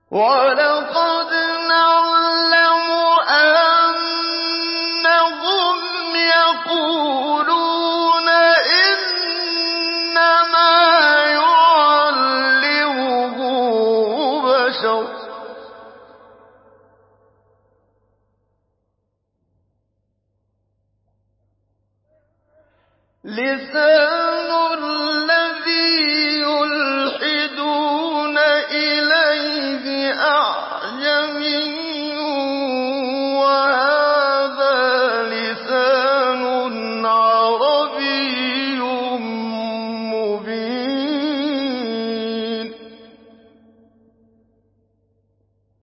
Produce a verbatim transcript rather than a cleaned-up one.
وَلَقَدْ نَعْلَمُ أَنَّهُمْ يَقُولُونَ إِنَّمَا يُعَلِّمُهُ بَشَرٌ ۗ لِّسَانُ